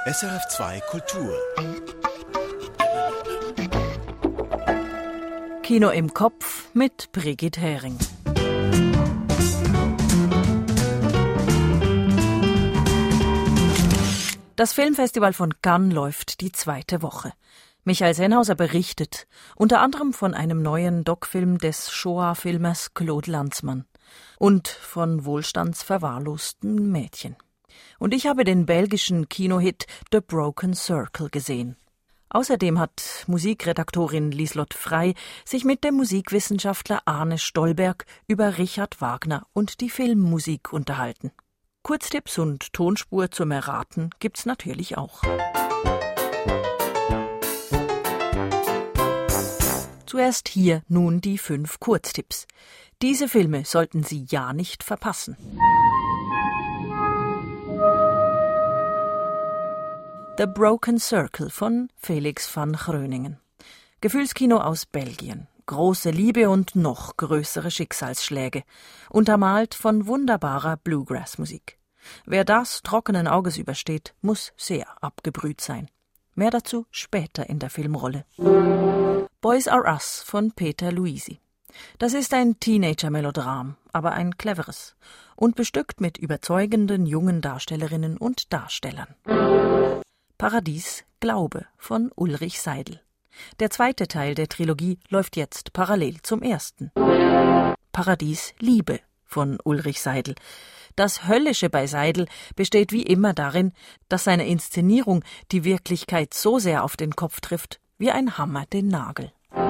SRF2 Kultur. Kino im Kopf mit Brigitte Hering. Das Filmfestival von Cannes läuft die 2. Woche. Michael Sennhauser berichtet, unter anderem von einem neuen Doc-Film des Shoah-Filmers Claude Lanzmann und von wohlstandsverwahrlosten Mädchen. Und ich habe den belgischen Kinohit The Broken Circle gesehen. Außerdem hat Musikredaktorin Lieslott Frey sich mit dem Musikwissenschaftler Arne Stolberg über Richard Wagner und die Filmmusik unterhalten. Kurztipps und Tonspur zum Erraten gibt's natürlich auch. Zuerst hier nun die 5 Kurztipps. Diese Filme sollten Sie ja nicht verpassen. The Broken Circle von Felix van Gröningen. Gefühlskino aus Belgien. Große Liebe und noch größere Schicksalsschläge. Untermalt von wunderbarer Bluegrass-Musik. Wer das trockenen Auges übersteht, muss sehr abgebrüht sein. Mehr dazu später in der Filmrolle. Boys Are Us von Peter Luisi. Das ist ein Teenager-Melodram, aber ein cleveres. Und bestückt mit überzeugenden jungen Darstellerinnen und Darstellern. Paradies Glaube von Ulrich Seidel. Der 2. Teil der Trilogie läuft jetzt parallel zum 1. Paradies Liebe von Ulrich Seidel. Das Höllische bei Seidel besteht wie immer darin, dass seine Inszenierung die Wirklichkeit so sehr auf den Kopf trifft, wie ein Hammer den Nagel.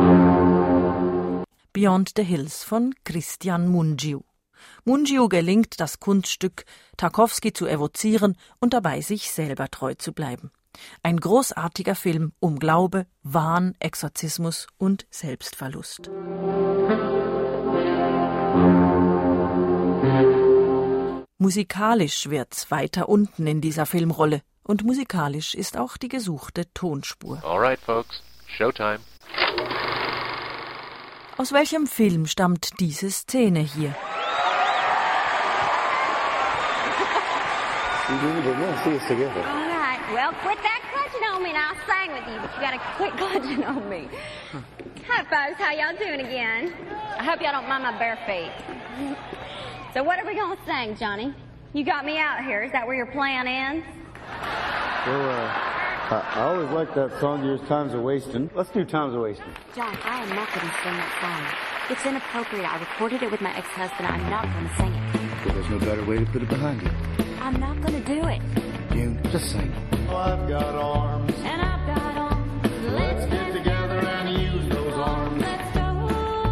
Beyond the Hills von Christian Mungiu. Mungiu gelingt das Kunststück, Tarkowski zu evozieren und dabei sich selber treu zu bleiben. Ein großartiger Film um Glaube, Wahn, Exorzismus und Selbstverlust. Musikalisch wird's weiter unten in dieser Filmrolle. Und musikalisch ist auch die gesuchte Tonspur. Alright, folks. Showtime. Aus welchem Film stammt diese Szene hier? Alright, well, quit that clutching on me and I'll sing with you, but you gotta quit clutching on me. Hi, folks. How y'all doing again? I hope y'all don't mind my bare feet. So what are we gonna sing, Johnny? You got me out here. Is that where your plan ends? Well, I always liked that song, Yours Time's a Wastin'. Let's do Time's a Wastin'. John, I am not going to sing that song. It's inappropriate. I recorded it with my ex-husband. I'm not going to sing it. Well, there's no better way to put it behind you. I'm not going to do it. June, just sing. Oh, I've got arms. And I've got arms. Let's get together and use those arms. Let's go.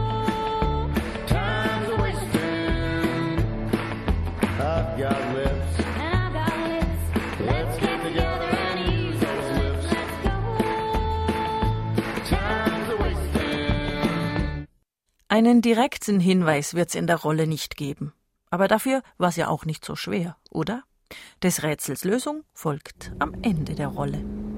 Time's a wastin'. I've got lips. And I've got lips. Let's get together and use those lips. Let's go. Time's a wastin'. Einen direkten Hinweis wird's in der Rolle nicht geben. Aber dafür war's ja auch nicht so schwer, oder? Des Rätsels Lösung folgt am Ende der Rolle.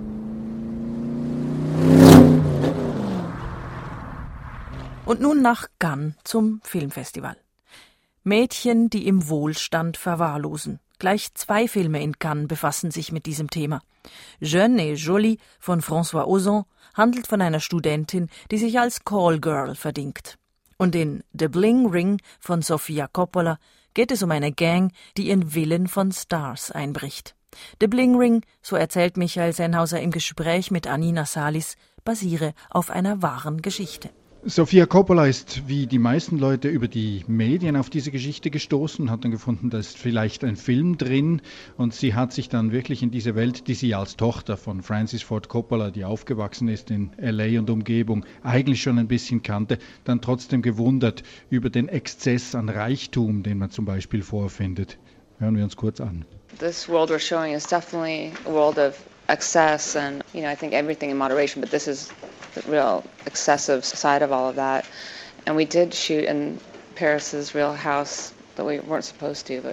Und nun nach Cannes zum Filmfestival. Mädchen, die im Wohlstand verwahrlosen. Gleich 2 Filme in Cannes befassen sich mit diesem Thema. Jeune et Jolie von François Ozon handelt von einer Studentin, die sich als Callgirl verdingt. Und in The Bling Ring von Sofia Coppola geht es um eine Gang, die ihren Willen von Stars einbricht. The Bling Ring, so erzählt Michael Sennhauser im Gespräch mit Anina Salis, basiere auf einer wahren Geschichte. Sofia Coppola ist wie die meisten Leute über die Medien auf diese Geschichte gestoßen, hat dann gefunden, da ist vielleicht ein Film drin und sie hat sich dann wirklich in diese Welt, die sie als Tochter von Francis Ford Coppola, die aufgewachsen ist in L.A. und Umgebung, eigentlich schon ein bisschen kannte, dann trotzdem gewundert über den Exzess an Reichtum, den man zum Beispiel vorfindet. Hören wir uns kurz an. This world we're showing is definitely a world of excess and, I think everything in moderation, but this is the real excessive side of all of that. And we did shoot in Paris's real house that we weren't supposed to, but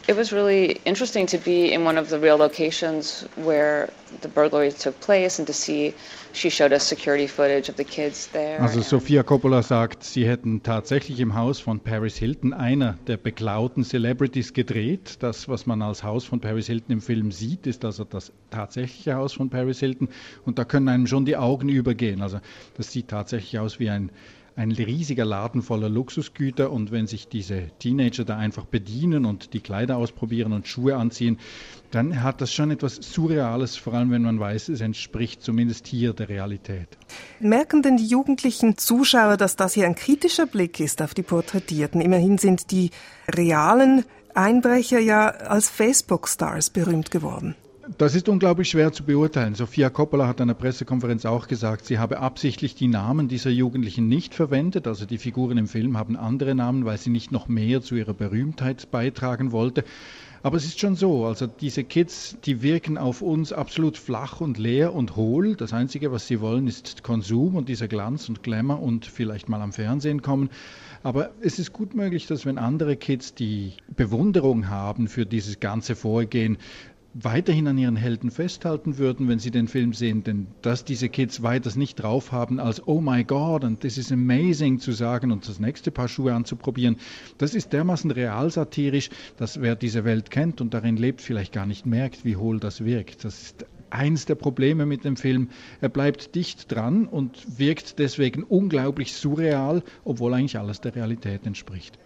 It was really interesting to be in one of the real locations where the burglary took place and to see, she showed us security footage of the kids there. Also Sofia Coppola sagt, sie hätten tatsächlich im Haus von Paris Hilton, einer der beklauten Celebrities, gedreht. Das, was man als Haus von Paris Hilton im Film sieht, ist also das tatsächliche Haus von Paris Hilton. Und da können einem schon die Augen übergehen. Also das sieht tatsächlich aus wie ein riesiger Laden voller Luxusgüter, und wenn sich diese Teenager da einfach bedienen und die Kleider ausprobieren und Schuhe anziehen, dann hat das schon etwas Surreales, vor allem wenn man weiß, es entspricht zumindest hier der Realität. Merken denn die jugendlichen Zuschauer, dass das hier ein kritischer Blick ist auf die Porträtierten? Immerhin sind die realen Einbrecher ja als Facebook-Stars berühmt geworden. Das ist unglaublich schwer zu beurteilen. Sofia Coppola hat an der Pressekonferenz auch gesagt, sie habe absichtlich die Namen dieser Jugendlichen nicht verwendet. Also die Figuren im Film haben andere Namen, weil sie nicht noch mehr zu ihrer Berühmtheit beitragen wollte. Aber es ist schon so, also diese Kids, die wirken auf uns absolut flach und leer und hohl. Das Einzige, was sie wollen, ist Konsum und dieser Glanz und Glamour und vielleicht mal am Fernsehen kommen. Aber es ist gut möglich, dass wenn andere Kids die Bewunderung haben für dieses ganze Vorgehen, weiterhin an ihren Helden festhalten würden, wenn sie den Film sehen, denn dass diese Kids weiters nicht drauf haben, als oh my God and this is amazing zu sagen und das nächste Paar Schuhe anzuprobieren, das ist dermaßen realsatirisch, dass wer diese Welt kennt und darin lebt, vielleicht gar nicht merkt, wie hohl das wirkt. Das ist eins der Probleme mit dem Film. Er bleibt dicht dran und wirkt deswegen unglaublich surreal, obwohl eigentlich alles der Realität entspricht.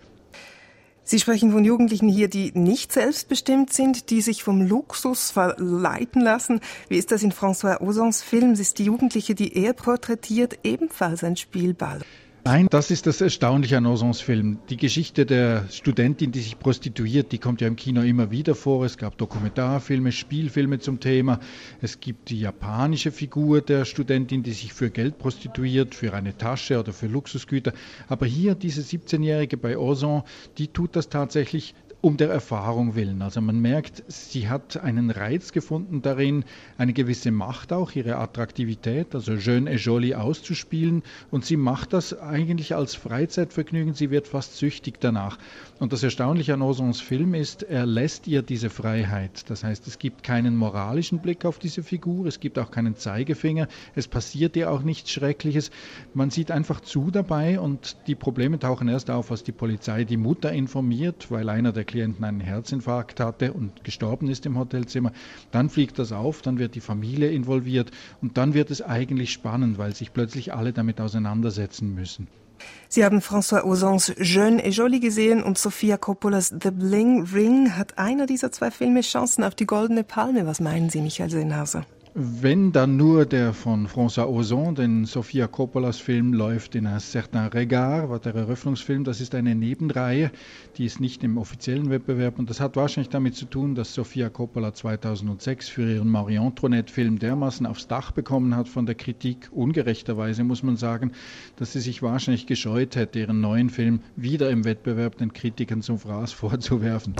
Sie sprechen von Jugendlichen hier, die nicht selbstbestimmt sind, die sich vom Luxus verleiten lassen. Wie ist das in François Ozons Film? Ist die Jugendliche, die er porträtiert, ebenfalls ein Spielball? Nein, das ist das Erstaunliche an Ozons Film. Die Geschichte der Studentin, die sich prostituiert, die kommt ja im Kino immer wieder vor. Es gab Dokumentarfilme, Spielfilme zum Thema. Es gibt die japanische Figur der Studentin, die sich für Geld prostituiert, für eine Tasche oder für Luxusgüter. Aber hier, diese 17-Jährige bei Ozon, die tut das tatsächlich um der Erfahrung willen. Also man merkt, sie hat einen Reiz gefunden darin, eine gewisse Macht auch, ihre Attraktivität, also jeune et jolie auszuspielen, und sie macht das eigentlich als Freizeitvergnügen, sie wird fast süchtig danach. Und das Erstaunliche an Ozons Film ist, er lässt ihr diese Freiheit. Das heißt, es gibt keinen moralischen Blick auf diese Figur, es gibt auch keinen Zeigefinger, es passiert ihr auch nichts Schreckliches. Man sieht einfach zu dabei, und die Probleme tauchen erst auf, als die Polizei die Mutter informiert, weil einer der Klienten einen Herzinfarkt hatte und gestorben ist im Hotelzimmer. Dann fliegt das auf, dann wird die Familie involviert und dann wird es eigentlich spannend, weil sich plötzlich alle damit auseinandersetzen müssen. Sie haben François Ozons Jeune et Jolie gesehen und Sofia Coppolas The Bling Ring. Hat einer dieser zwei Filme Chancen auf die Goldene Palme? Was meinen Sie, Michael Sennhauser? Wenn dann nur der von François Ozon, denn Sofia Coppolas Film läuft in Un certain regard, war der Eröffnungsfilm, das ist eine Nebenreihe, die ist nicht im offiziellen Wettbewerb, und das hat wahrscheinlich damit zu tun, dass Sofia Coppola 2006 für ihren Marie Antoinette-Film dermaßen aufs Dach bekommen hat von der Kritik, ungerechterweise muss man sagen, dass sie sich wahrscheinlich gescheut hätte, ihren neuen Film wieder im Wettbewerb den Kritikern zum Fraß vorzuwerfen.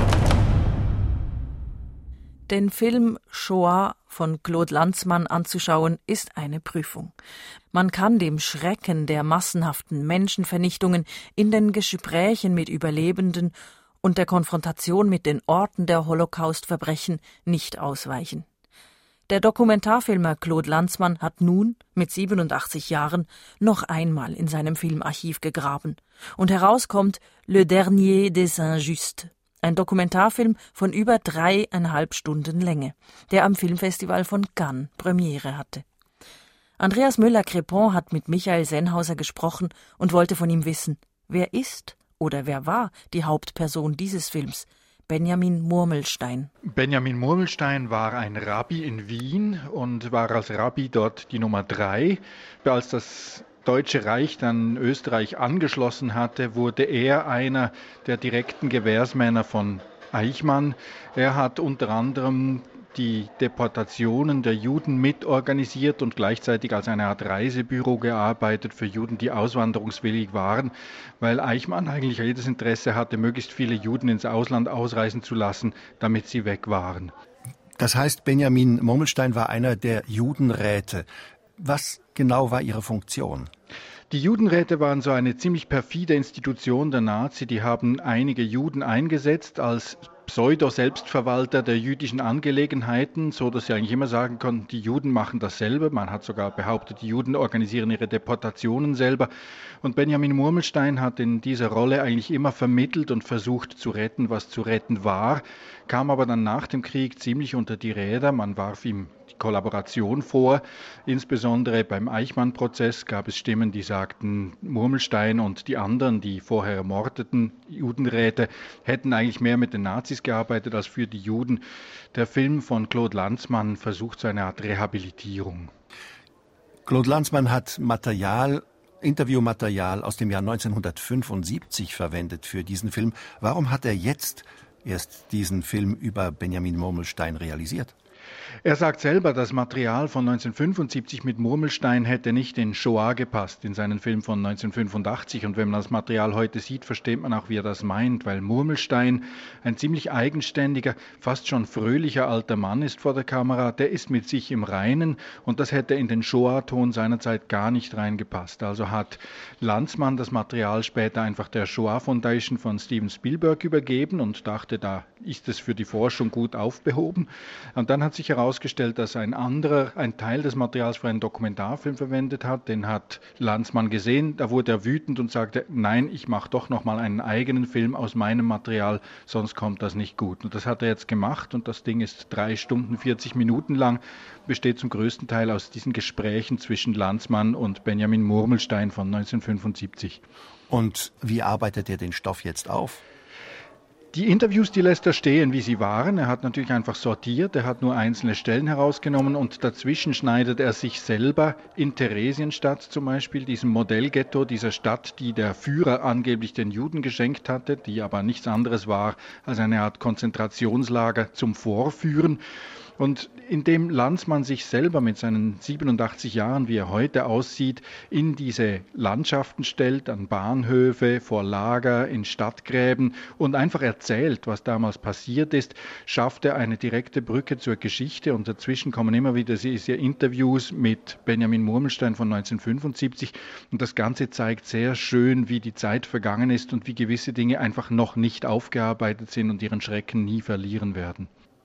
Den Film Shoah von Claude Lanzmann anzuschauen, ist eine Prüfung. Man kann dem Schrecken der massenhaften Menschenvernichtungen in den Gesprächen mit Überlebenden und der Konfrontation mit den Orten der Holocaustverbrechen nicht ausweichen. Der Dokumentarfilmer Claude Lanzmann hat nun, mit 87 Jahren, noch einmal in seinem Filmarchiv gegraben. Und herauskommt Le Dernier des Injustes. Ein Dokumentarfilm von über 3,5 Stunden Länge, der am Filmfestival von Cannes Premiere hatte. Andreas Müller-Crepon hat mit Michael Sennhauser gesprochen und wollte von ihm wissen, wer ist oder wer war die Hauptperson dieses Films? Benjamin Murmelstein. Benjamin Murmelstein war ein Rabbi in Wien und war als Rabbi dort die Nummer 3. Als das Deutsche Reich dann Österreich angeschlossen hatte, wurde er einer der direkten Gewährsmänner von Eichmann. Er hat unter anderem die Deportationen der Juden mitorganisiert und gleichzeitig als eine Art Reisebüro gearbeitet für Juden, die auswanderungswillig waren, weil Eichmann eigentlich jedes Interesse hatte, möglichst viele Juden ins Ausland ausreisen zu lassen, damit sie weg waren. Das heißt, Benjamin Murmelstein war einer der Judenräte. Was genau war Ihre Funktion? Die Judenräte waren so eine ziemlich perfide Institution der Nazi. Die haben einige Juden eingesetzt als Pseudo-Selbstverwalter der jüdischen Angelegenheiten, so dass sie eigentlich immer sagen konnten, die Juden machen dasselbe. Man hat sogar behauptet, die Juden organisieren ihre Deportationen selber. Und Benjamin Murmelstein hat in dieser Rolle eigentlich immer vermittelt und versucht zu retten, was zu retten war, kam aber dann nach dem Krieg ziemlich unter die Räder. Man warf ihm die Kollaboration vor. Insbesondere beim Eichmann-Prozess gab es Stimmen, die sagten, Murmelstein und die anderen, die vorher ermordeten Judenräte, hätten eigentlich mehr mit den Nazis gearbeitet als für die Juden. Der Film von Claude Lanzmann versucht so eine Art Rehabilitierung. Claude Lanzmann hat Interviewmaterial aus dem Jahr 1975 verwendet für diesen Film. Warum hat er jetzt erst diesen Film über Benjamin Murmelstein realisiert? Er sagt selber, das Material von 1975 mit Murmelstein hätte nicht in Shoah gepasst, in seinen Film von 1985. Und wenn man das Material heute sieht, versteht man auch, wie er das meint, weil Murmelstein ein ziemlich eigenständiger, fast schon fröhlicher alter Mann ist vor der Kamera. Der ist mit sich im Reinen und das hätte in den Shoah-Ton seinerzeit gar nicht reingepasst. Also hat Lanzmann das Material später einfach der Shoah Foundation von Steven Spielberg übergeben und dachte, da ist es für die Forschung gut aufbehoben. Und dann hat sich herausgestellt, dass ein Teil des Materials für einen Dokumentarfilm verwendet hat. Den hat Lanzmann gesehen, da wurde er wütend und sagte, nein, ich mache doch nochmal einen eigenen Film aus meinem Material, sonst kommt das nicht gut. Und das hat er jetzt gemacht und das Ding ist 3 Stunden, 40 Minuten lang, besteht zum größten Teil aus diesen Gesprächen zwischen Lanzmann und Benjamin Murmelstein von 1975. Und wie arbeitet er den Stoff jetzt auf? Die Interviews, die lässt er stehen, wie sie waren. Er hat natürlich einfach sortiert, er hat nur einzelne Stellen herausgenommen und dazwischen schneidet er sich selber in Theresienstadt zum Beispiel, diesem Modellghetto, dieser Stadt, die der Führer angeblich den Juden geschenkt hatte, die aber nichts anderes war als eine Art Konzentrationslager zum Vorführen. Und indem Lanzmann sich selber mit seinen 87 Jahren, wie er heute aussieht, in diese Landschaften stellt, an Bahnhöfe, vor Lager, in Stadtgräben und einfach erzählt, was damals passiert ist, schafft er eine direkte Brücke zur Geschichte. Und dazwischen kommen immer wieder diese Interviews mit Benjamin Murmelstein von 1975. Und das Ganze zeigt sehr schön, wie die Zeit vergangen ist und wie gewisse Dinge einfach noch nicht aufgearbeitet sind und ihren Schrecken nie verlieren werden.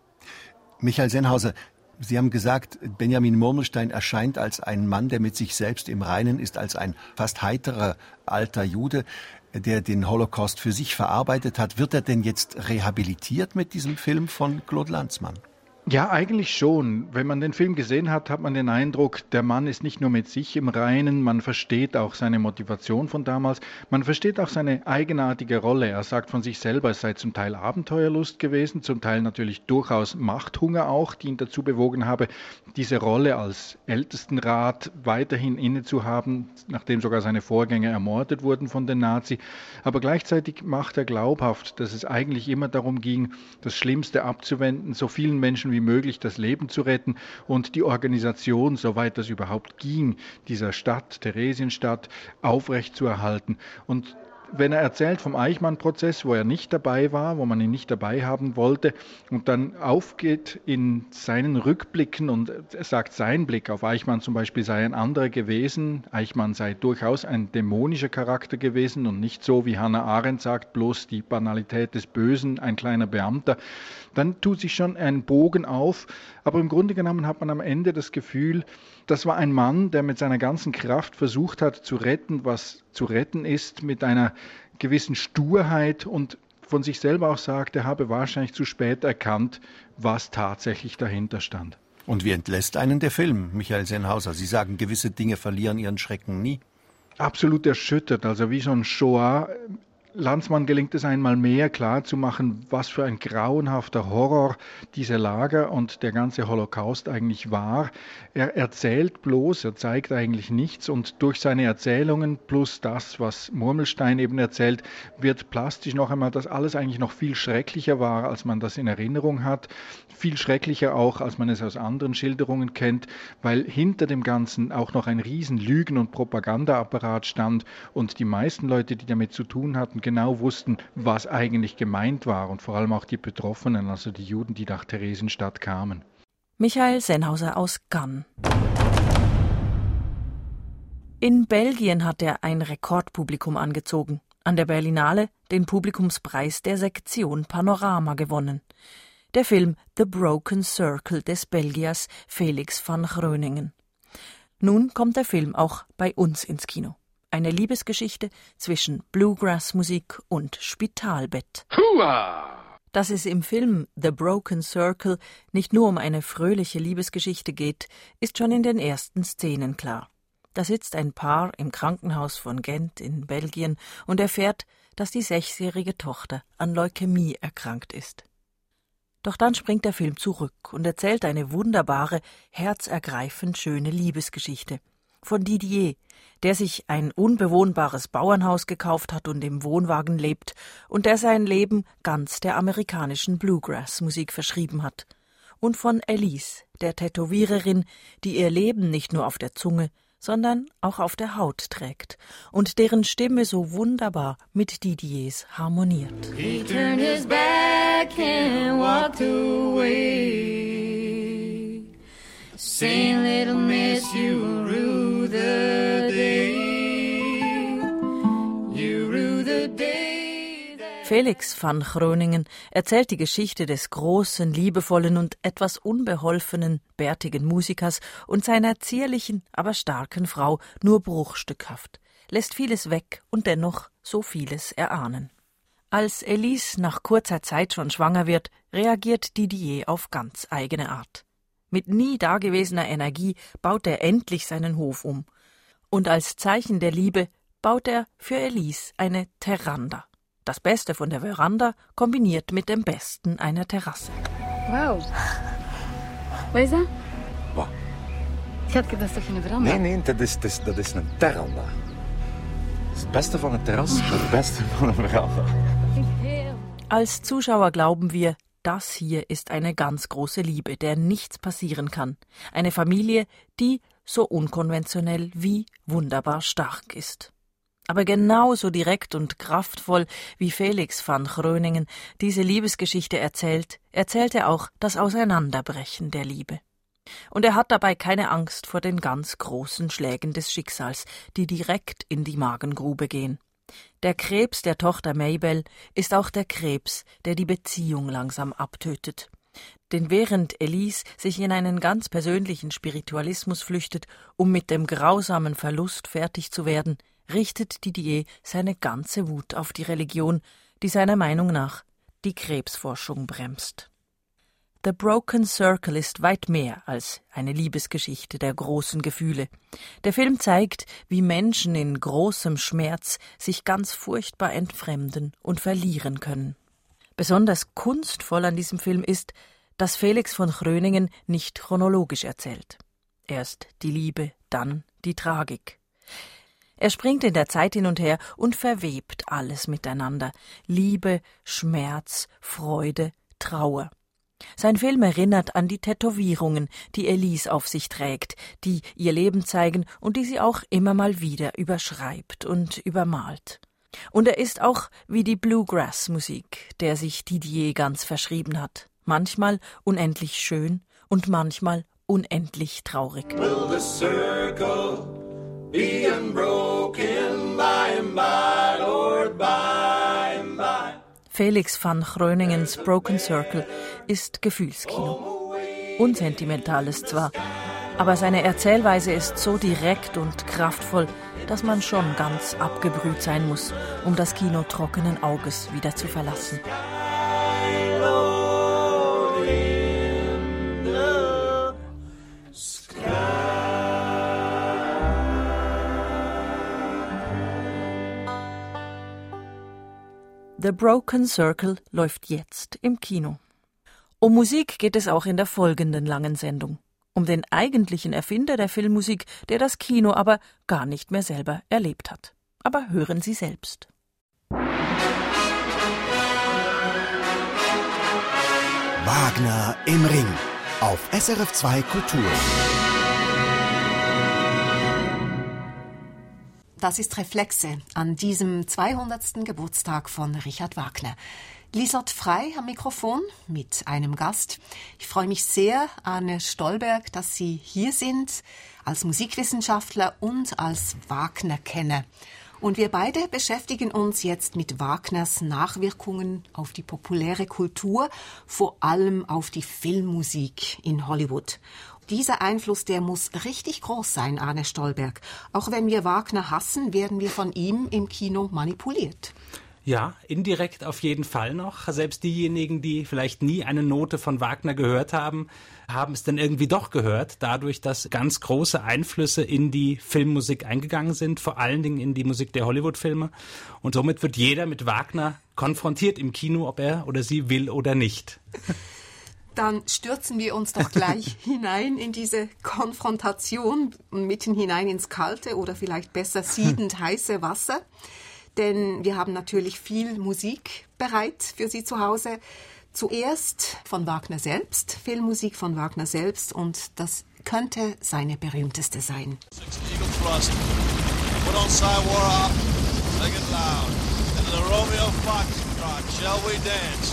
Michael Sennhauser, Sie haben gesagt, Benjamin Murmelstein erscheint als ein Mann, der mit sich selbst im Reinen ist, als ein fast heiterer alter Jude, der den Holocaust für sich verarbeitet hat. Wird er denn jetzt rehabilitiert mit diesem Film von Claude Lanzmann? Ja, eigentlich schon. Wenn man den Film gesehen hat, hat man den Eindruck, der Mann ist nicht nur mit sich im Reinen, man versteht auch seine Motivation von damals, man versteht auch seine eigenartige Rolle. Er sagt von sich selber, es sei zum Teil Abenteuerlust gewesen, zum Teil natürlich durchaus Machthunger auch, die ihn dazu bewogen habe, diese Rolle als Ältestenrat weiterhin inne zu haben, nachdem sogar seine Vorgänger ermordet wurden von den Nazis. Aber gleichzeitig macht er glaubhaft, dass es eigentlich immer darum ging, das Schlimmste abzuwenden, so vielen Menschen wie möglich das Leben zu retten und die Organisation, soweit das überhaupt ging, dieser Stadt, Theresienstadt, aufrechtzuerhalten. Und wenn er erzählt vom Eichmann-Prozess, wo er nicht dabei war, wo man ihn nicht dabei haben wollte und dann aufgeht in seinen Rückblicken und er sagt, sein Blick auf Eichmann zum Beispiel sei ein anderer gewesen. Eichmann sei durchaus ein dämonischer Charakter gewesen und nicht so, wie Hannah Arendt sagt, bloß die Banalität des Bösen, ein kleiner Beamter. Dann tut sich schon ein Bogen auf, aber im Grunde genommen hat man am Ende das Gefühl, das war ein Mann, der mit seiner ganzen Kraft versucht hat zu retten, was zu retten ist, mit einer gewissen Sturheit und von sich selber auch sagt, er habe wahrscheinlich zu spät erkannt, was tatsächlich dahinter stand. Und wie entlässt einen der Film, Michael Sennhauser? Sie sagen, gewisse Dinge verlieren ihren Schrecken nie. Absolut erschüttert, also wie so ein Shoah. Lanzmann gelingt es einmal mehr klarzumachen, was für ein grauenhafter Horror diese Lager und der ganze Holocaust eigentlich war. Er erzählt bloß, er zeigt eigentlich nichts und durch seine Erzählungen plus das, was Murmelstein eben erzählt, wird plastisch noch einmal, dass alles eigentlich noch viel schrecklicher war, als man das in Erinnerung hat. Viel schrecklicher auch, als man es aus anderen Schilderungen kennt, weil hinter dem Ganzen auch noch ein riesen Lügen- und Propagandaapparat stand und die meisten Leute, die damit zu tun hatten, genau wussten, was eigentlich gemeint war und vor allem auch die Betroffenen, also die Juden, die nach Theresienstadt kamen. Michael Sennhauser aus Cannes. In Belgien hat er ein Rekordpublikum angezogen. An der Berlinale den Publikumspreis der Sektion Panorama gewonnen. Der Film The Broken Circle des Belgiers Felix van Groeningen. Nun kommt der Film auch bei uns ins Kino. Eine Liebesgeschichte zwischen Bluegrass-Musik und Spitalbett. Dass es im Film The Broken Circle nicht nur um eine fröhliche Liebesgeschichte geht, ist schon in den ersten Szenen klar. Da sitzt ein Paar im Krankenhaus von Gent in Belgien und erfährt, dass die 6-jährige Tochter an Leukämie erkrankt ist. Doch dann springt der Film zurück und erzählt eine wunderbare, herzergreifend schöne Liebesgeschichte von Didier, der sich ein unbewohnbares Bauernhaus gekauft hat und im Wohnwagen lebt und der sein Leben ganz der amerikanischen Bluegrass-Musik verschrieben hat. Und von Elise, der Tätowiererin, die ihr Leben nicht nur auf der Zunge, sondern auch auf der Haut trägt und deren Stimme so wunderbar mit Didiers harmoniert. He turned his back and walked away, saying, little miss, you rue the day, you rue the day that... Felix van Groeningen erzählt die Geschichte des großen, liebevollen und etwas unbeholfenen, bärtigen Musikers und seiner zierlichen, aber starken Frau nur bruchstückhaft, lässt vieles weg und dennoch so vieles erahnen. Als Elise nach kurzer Zeit schon schwanger wird, reagiert Didier auf ganz eigene Art. Mit nie dagewesener Energie baut er endlich seinen Hof um. Und als Zeichen der Liebe baut er für Elise eine Terranda. Das Beste von der Veranda kombiniert mit dem Besten einer Terrasse. Wow. Wat is dat? Wat? Schatje, dat is toch geen veranda? Nee, dat is een terranda. Das Beste von einem Terrasse, das Beste von einer Veranda. Als Zuschauer glauben wir, das hier ist eine ganz große Liebe, der nichts passieren kann. Eine Familie, die so unkonventionell wie wunderbar stark ist. Aber genauso direkt und kraftvoll wie Felix van Groeningen diese Liebesgeschichte erzählt er auch das Auseinanderbrechen der Liebe. Und er hat dabei keine Angst vor den ganz großen Schlägen des Schicksals, die direkt in die Magengrube gehen. Der Krebs der Tochter Mabel ist auch der Krebs, der die Beziehung langsam abtötet. Denn während Elise sich in einen ganz persönlichen Spiritualismus flüchtet, um mit dem grausamen Verlust fertig zu werden, richtet Didier seine ganze Wut auf die Religion, die seiner Meinung nach die Krebsforschung bremst. The Broken Circle ist weit mehr als eine Liebesgeschichte der großen Gefühle. Der Film zeigt, wie Menschen in großem Schmerz sich ganz furchtbar entfremden und verlieren können. Besonders kunstvoll an diesem Film ist, dass Felix van Groeningen nicht chronologisch erzählt. Erst die Liebe, dann die Tragik. Er springt in der Zeit hin und her und verwebt alles miteinander. Liebe, Schmerz, Freude, Trauer. Sein Film erinnert an die Tätowierungen, die Elise auf sich trägt, die ihr Leben zeigen und die sie auch immer mal wieder überschreibt und übermalt. Und er ist auch wie die Bluegrass-Musik, der sich Didier ganz verschrieben hat. Manchmal unendlich schön und manchmal unendlich traurig. Will the circle be unbroken by and by, Lord, by and by? Felix van Groeningens Broken Circle ist Gefühlskino. Unsentimentales zwar, aber seine Erzählweise ist so direkt und kraftvoll, dass man schon ganz abgebrüht sein muss, um das Kino trockenen Auges wieder zu verlassen. The Broken Circle läuft jetzt im Kino. Um Musik geht es auch in der folgenden langen Sendung. Um den eigentlichen Erfinder der Filmmusik, der das Kino aber gar nicht mehr selber erlebt hat. Aber hören Sie selbst. Wagner im Ring auf SRF 2 Kultur. Das ist Reflexe an diesem 200. Geburtstag von Richard Wagner. Lieselot Frey am Mikrofon mit einem Gast. Ich freue mich sehr, Arne Stolberg, dass Sie hier sind, als Musikwissenschaftler und als Wagner-Kenner. Und wir beide beschäftigen uns jetzt mit Wagners Nachwirkungen auf die populäre Kultur, vor allem auf die Filmmusik in Hollywood. Dieser Einfluss, der muss richtig groß sein, Arne Stolberg. Auch wenn wir Wagner hassen, werden wir von ihm im Kino manipuliert. Ja, indirekt auf jeden Fall noch. Selbst diejenigen, die vielleicht nie eine Note von Wagner gehört haben, haben es dann irgendwie doch gehört, dadurch, dass ganz große Einflüsse in die Filmmusik eingegangen sind, vor allen Dingen in die Musik der Hollywood-Filme. Und somit wird jeder mit Wagner konfrontiert im Kino, ob er oder sie will oder nicht. Dann stürzen wir uns doch gleich hinein in diese Konfrontation, mitten hinein ins kalte oder vielleicht besser siedend heiße Wasser. Denn wir haben natürlich viel Musik bereit für Sie zu Hause. Zuerst von Wagner selbst, Filmmusik von Wagner selbst, und das könnte seine berühmteste sein. Put on Saiwara, sing it loud. And the Romeo Foxtrot, shall we dance?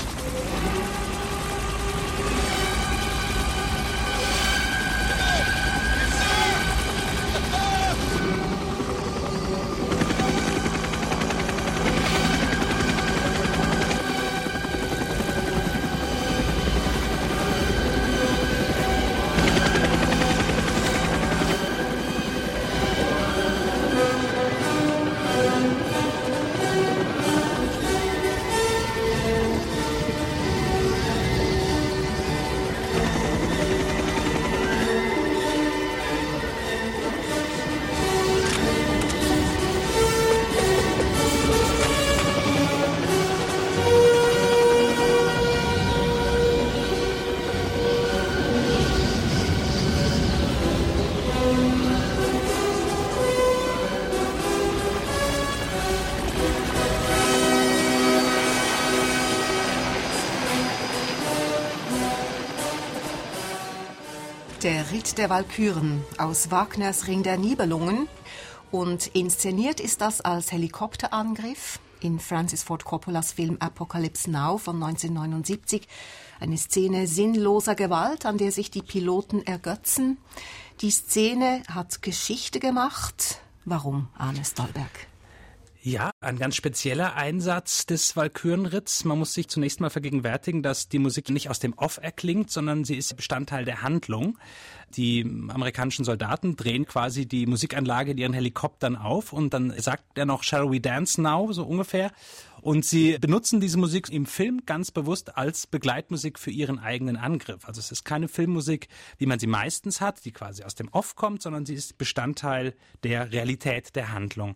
Der Ritt der Walküren aus Wagners Ring der Nibelungen. Und inszeniert ist das als Helikopterangriff in Francis Ford Coppolas Film Apocalypse Now von 1979. Eine Szene sinnloser Gewalt, an der sich die Piloten ergötzen. Die Szene hat Geschichte gemacht. Warum, Arne Stolberg? Ja, ein ganz spezieller Einsatz des Walkürenritts. Man muss sich zunächst mal vergegenwärtigen, dass die Musik nicht aus dem Off erklingt, sondern sie ist Bestandteil der Handlung. Die amerikanischen Soldaten drehen quasi die Musikanlage in ihren Helikoptern auf und dann sagt er noch "Shall we dance now?", so ungefähr. Und sie benutzen diese Musik im Film ganz bewusst als Begleitmusik für ihren eigenen Angriff. Also es ist keine Filmmusik, wie man sie meistens hat, die quasi aus dem Off kommt, sondern sie ist Bestandteil der Realität der Handlung.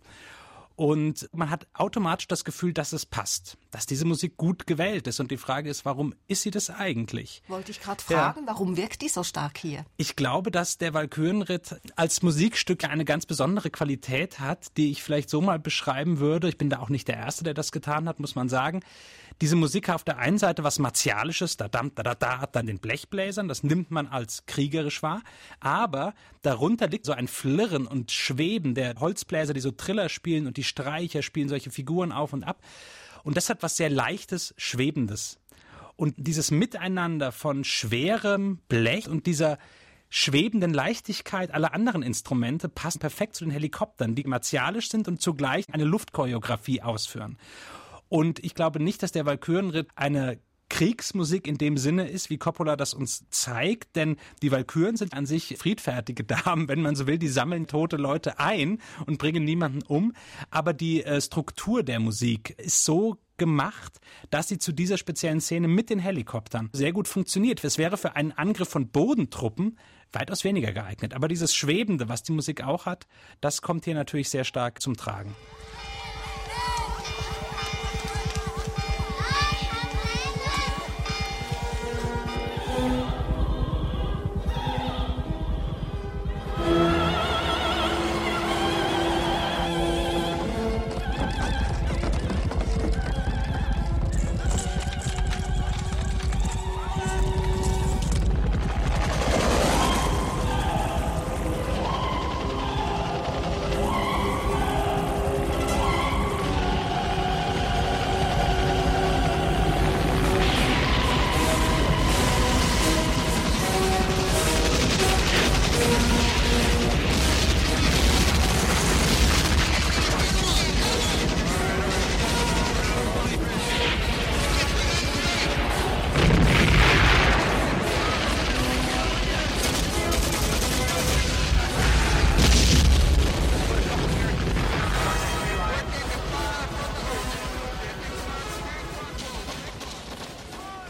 Und man hat automatisch das Gefühl, dass es passt, dass diese Musik gut gewählt ist. Und die Frage ist, warum ist sie das eigentlich? Wollte ich gerade fragen, warum wirkt die so stark hier? Ich glaube, dass der Walkürenritt als Musikstück eine ganz besondere Qualität hat, die ich vielleicht so mal beschreiben würde. Ich bin da auch nicht der Erste, der das getan hat, muss man sagen. Diese Musik hat auf der einen Seite was Martialisches, da dann den Blechbläsern, das nimmt man als kriegerisch wahr, aber darunter liegt so ein Flirren und Schweben der Holzbläser, die so Triller spielen, und die Streicher spielen solche Figuren auf und ab, und das hat was sehr Leichtes, Schwebendes. Und dieses Miteinander von schwerem Blech und dieser schwebenden Leichtigkeit aller anderen Instrumente passt perfekt zu den Helikoptern, die martialisch sind und zugleich eine Luftchoreografie ausführen. Und ich glaube nicht, dass der Walkürenritt eine Kriegsmusik in dem Sinne ist, wie Coppola das uns zeigt, denn die Walküren sind an sich friedfertige Damen, wenn man so will, die sammeln tote Leute ein und bringen niemanden um, aber die Struktur der Musik ist so gemacht, dass sie zu dieser speziellen Szene mit den Helikoptern sehr gut funktioniert. Es wäre für einen Angriff von Bodentruppen weitaus weniger geeignet, aber dieses Schwebende, was die Musik auch hat, das kommt hier natürlich sehr stark zum Tragen.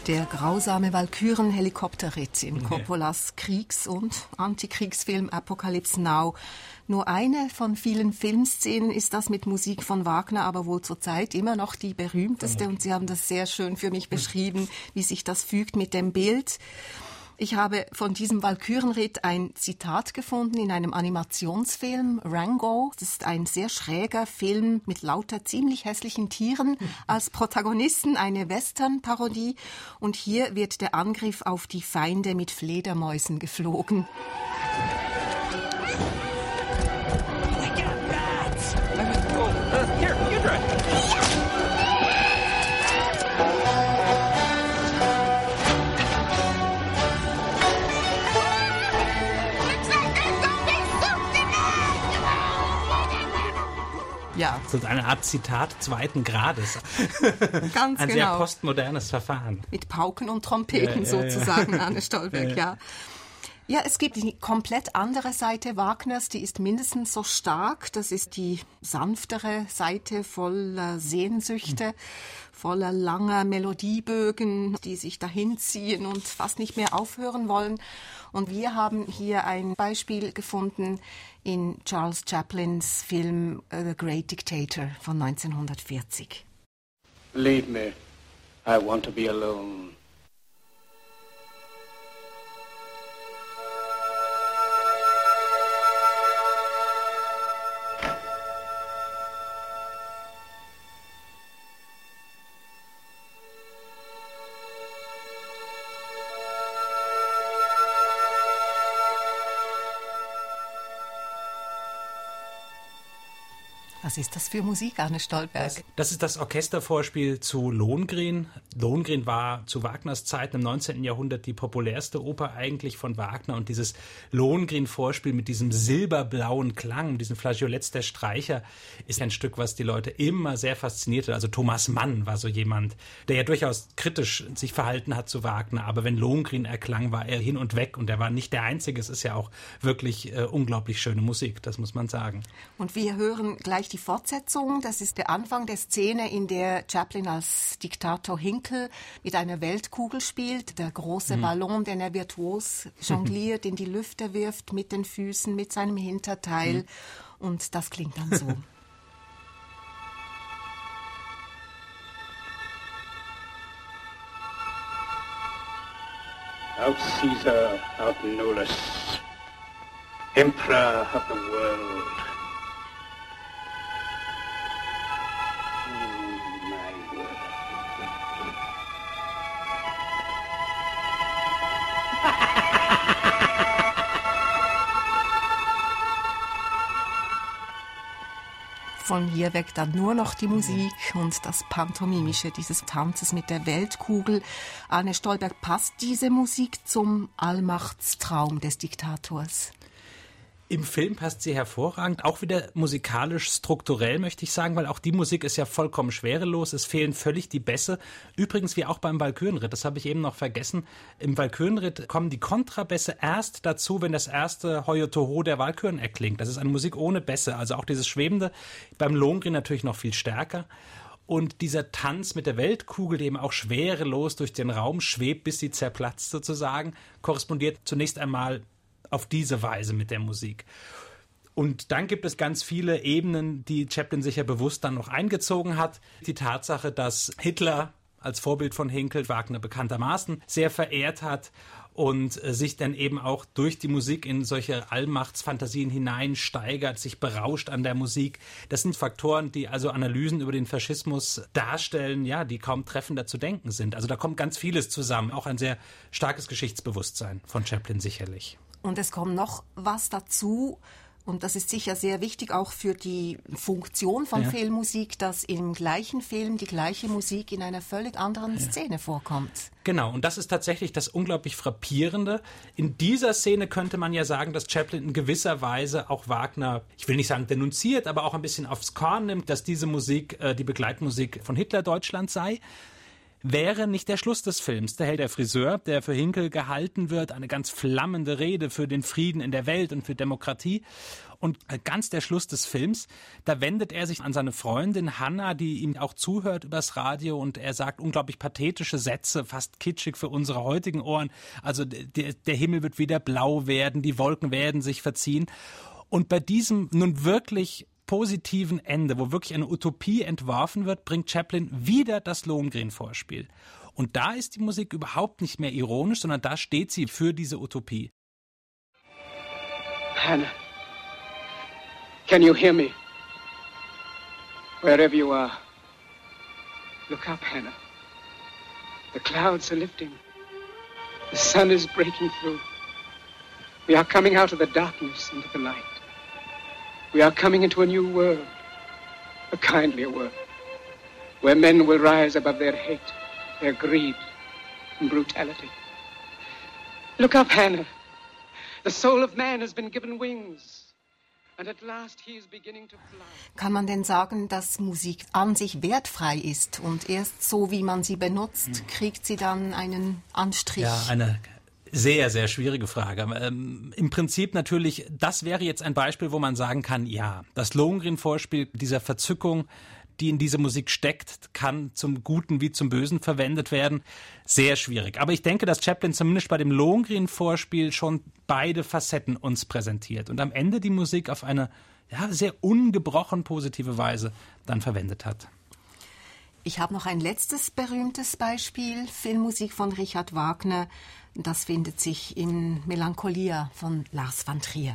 Der grausame Walküren-Helikopterritt in Coppolas Kriegs- und Antikriegsfilm Apocalypse Now. Nur eine von vielen Filmszenen ist das mit Musik von Wagner, aber wohl zurzeit immer noch die berühmteste. Und Sie haben das sehr schön für mich beschrieben, wie sich das fügt mit dem Bild. Ich habe von diesem Walkürenritt ein Zitat gefunden in einem Animationsfilm, Rango. Das ist ein sehr schräger Film mit lauter ziemlich hässlichen Tieren als Protagonisten, eine Western-Parodie. Und hier wird der Angriff auf die Feinde mit Fledermäusen geflogen. Ja. So eine Art Zitat zweiten Grades. Ganz ein genau. Sehr postmodernes Verfahren. Mit Pauken und Trompeten sozusagen, Arne Stolberg, ja. Ja, es gibt die komplett andere Seite Wagners, die ist mindestens so stark. Das ist die sanftere Seite voller Sehnsüchte, voller langer Melodiebögen, die sich dahin ziehen und fast nicht mehr aufhören wollen. Und wir haben hier ein Beispiel gefunden in Charles Chaplins Film The Great Dictator von 1940. Leave me. I want to be alone. Was ist das für Musik, Arne Stolberg? Das ist das Orchestervorspiel zu Lohengrin. Lohengrin war zu Wagners Zeiten im 19. Jahrhundert die populärste Oper eigentlich von Wagner. Und dieses Lohengrin-Vorspiel mit diesem silberblauen Klang, diesen Flageolets der Streicher, ist ein Stück, was die Leute immer sehr faszinierte. Also Thomas Mann war so jemand, der ja durchaus kritisch sich verhalten hat zu Wagner. Aber wenn Lohengrin erklang, war er hin und weg. Und er war nicht der Einzige. Es ist ja auch wirklich unglaublich schöne Musik, das muss man sagen. Und wir hören gleich die Fortsetzung. Das ist der Anfang der Szene, in der Chaplin als Diktator Hinkel mit einer Weltkugel spielt. Der große Ballon, den er virtuos jongliert, in die Lüfte wirft mit den Füßen, mit seinem Hinterteil. Und das klingt dann so. Out Caesar, out Nolus, Emperor of the world. Von hier weg dann nur noch die Musik und das Pantomimische dieses Tanzes mit der Weltkugel. Arne Stolberg, passt diese Musik zum Allmachtstraum des Diktators? Im Film passt sie hervorragend, auch wieder musikalisch strukturell, möchte ich sagen, weil auch die Musik ist ja vollkommen schwerelos, es fehlen völlig die Bässe. Übrigens wie auch beim Walkürenritt, das habe ich eben noch vergessen, im Walkürenritt kommen die Kontrabässe erst dazu, wenn das erste Hoyo-Toho der Walküren erklingt. Das ist eine Musik ohne Bässe, also auch dieses Schwebende, beim Lohengrin natürlich noch viel stärker. Und dieser Tanz mit der Weltkugel, die eben auch schwerelos durch den Raum schwebt, bis sie zerplatzt sozusagen, korrespondiert zunächst einmal auf diese Weise mit der Musik. Und dann gibt es ganz viele Ebenen, die Chaplin sicher bewusst dann noch eingezogen hat. Die Tatsache, dass Hitler als Vorbild von Hinkel Wagner bekanntermaßen sehr verehrt hat und sich dann eben auch durch die Musik in solche Allmachtsfantasien hineinsteigert, sich berauscht an der Musik. Das sind Faktoren, die also Analysen über den Faschismus darstellen, ja, die kaum treffender zu denken sind. Also da kommt ganz vieles zusammen, auch ein sehr starkes Geschichtsbewusstsein von Chaplin sicherlich. Und es kommt noch was dazu, und das ist sicher sehr wichtig auch für die Funktion von Filmmusik, dass im gleichen Film die gleiche Musik in einer völlig anderen Szene vorkommt. Genau, und das ist tatsächlich das unglaublich Frappierende. In dieser Szene könnte man ja sagen, dass Chaplin in gewisser Weise auch Wagner, ich will nicht sagen denunziert, aber auch ein bisschen aufs Korn nimmt, dass diese Musik die Begleitmusik von Hitler-Deutschland sei. wäre nicht der Schluss des Films. Da hält der Friseur, der für Hinkel gehalten wird, eine ganz flammende Rede für den Frieden in der Welt und für Demokratie. Und ganz der Schluss des Films, da wendet er sich an seine Freundin Hannah, die ihm auch zuhört übers Radio, und er sagt unglaublich pathetische Sätze, fast kitschig für unsere heutigen Ohren. Also der Himmel wird wieder blau werden, die Wolken werden sich verziehen. Und bei diesem nun wirklich positiven Ende, wo wirklich eine Utopie entworfen wird, bringt Chaplin wieder das Lohengrin-Vorspiel. Und da ist die Musik überhaupt nicht mehr ironisch, sondern da steht sie für diese Utopie. Hannah, can you hear me? Wherever you are, look up, Hannah. The clouds are lifting. The sun is breaking through. We are coming out of the darkness into the light. We are coming into a new world, a kindlier world, where men will rise above their hate, their greed, and brutality. Look up, Hannah. The soul of man has been given wings, and at last he is beginning to fly. Kann man denn sagen, dass Musik an sich wertfrei ist und erst so, wie man sie benutzt, kriegt sie dann einen Anstrich? Ja, eine sehr, sehr schwierige Frage. Im Prinzip natürlich, das wäre jetzt ein Beispiel, wo man sagen kann, ja, das Lohengrin-Vorspiel dieser Verzückung, die in diese Musik steckt, kann zum Guten wie zum Bösen verwendet werden. Sehr schwierig. Aber ich denke, dass Chaplin zumindest bei dem Lohengrin-Vorspiel schon beide Facetten uns präsentiert und am Ende die Musik auf eine sehr ungebrochen positive Weise dann verwendet hat. Ich habe noch ein letztes berühmtes Beispiel, Filmmusik von Richard Wagner. Das findet sich in Melancholia von Lars van Trier.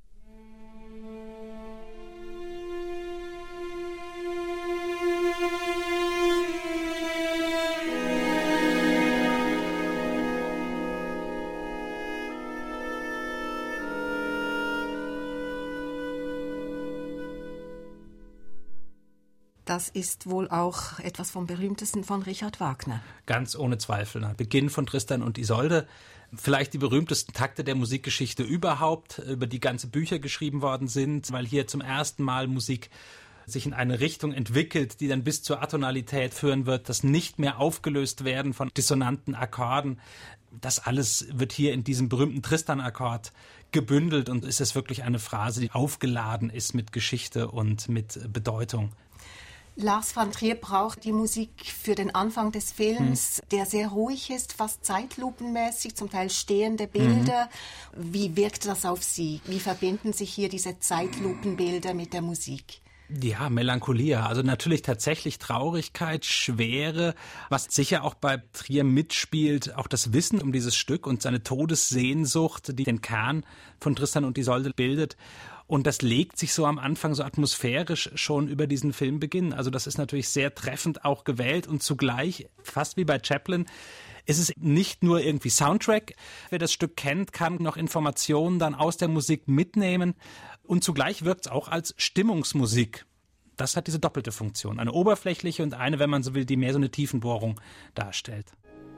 Das ist wohl auch etwas vom Berühmtesten von Richard Wagner. Ganz ohne Zweifel. Beginn von Tristan und Isolde. Vielleicht die berühmtesten Takte der Musikgeschichte überhaupt, über die ganze Bücher geschrieben worden sind, weil hier zum ersten Mal Musik sich in eine Richtung entwickelt, die dann bis zur Atonalität führen wird, das nicht mehr aufgelöst werden von dissonanten Akkorden. Das alles wird hier in diesem berühmten Tristan-Akkord gebündelt und ist es wirklich eine Phrase, die aufgeladen ist mit Geschichte und mit Bedeutung. Lars van Trier braucht die Musik für den Anfang des Films, der sehr ruhig ist, fast zeitlupenmäßig, zum Teil stehende Bilder. Wie wirkt das auf Sie? Wie verbinden sich hier diese Zeitlupenbilder mit der Musik? Ja, Melancholia, also natürlich tatsächlich Traurigkeit, Schwere, was sicher auch bei Trier mitspielt, auch das Wissen um dieses Stück und seine Todessehnsucht, die den Kern von Tristan und Isolde bildet. Und das legt sich so am Anfang so atmosphärisch schon über diesen Filmbeginn. Also das ist natürlich sehr treffend auch gewählt und zugleich, fast wie bei Chaplin, ist es nicht nur irgendwie Soundtrack. Wer das Stück kennt, kann noch Informationen dann aus der Musik mitnehmen und zugleich wirkt es auch als Stimmungsmusik. Das hat diese doppelte Funktion, eine oberflächliche und eine, wenn man so will, die mehr so eine Tiefenbohrung darstellt.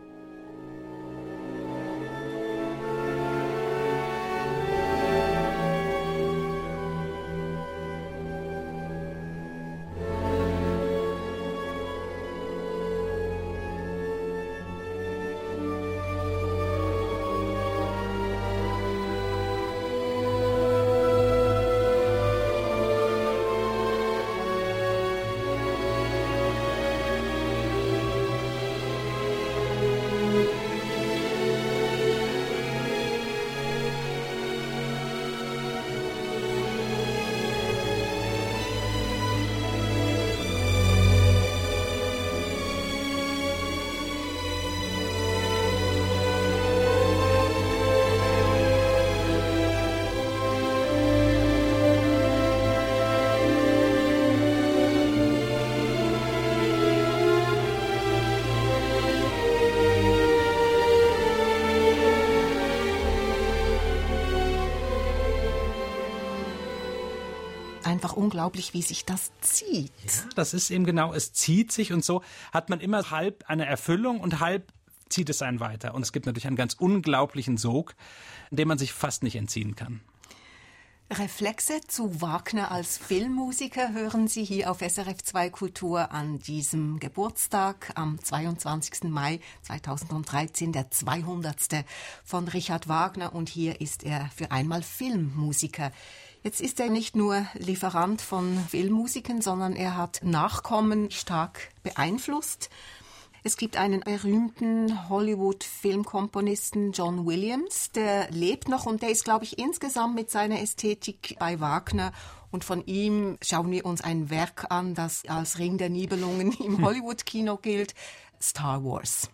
Einfach unglaublich, wie sich das zieht. Ja, das ist eben genau, es zieht sich und so hat man immer halb eine Erfüllung und halb zieht es einen weiter. Und es gibt natürlich einen ganz unglaublichen Sog, dem man sich fast nicht entziehen kann. Reflexe zu Wagner als Filmmusiker hören Sie hier auf SRF 2 Kultur an diesem Geburtstag am 22. Mai 2013, der 200. von Richard Wagner, und hier ist er für einmal Filmmusiker. Jetzt ist er nicht nur Lieferant von Filmmusiken, sondern er hat Nachkommen stark beeinflusst. Es gibt einen berühmten Hollywood-Filmkomponisten, John Williams, der lebt noch und der ist, glaube ich, insgesamt mit seiner Ästhetik bei Wagner. Und von ihm schauen wir uns ein Werk an, das als Ring der Nibelungen im Hollywood-Kino gilt, Star Wars.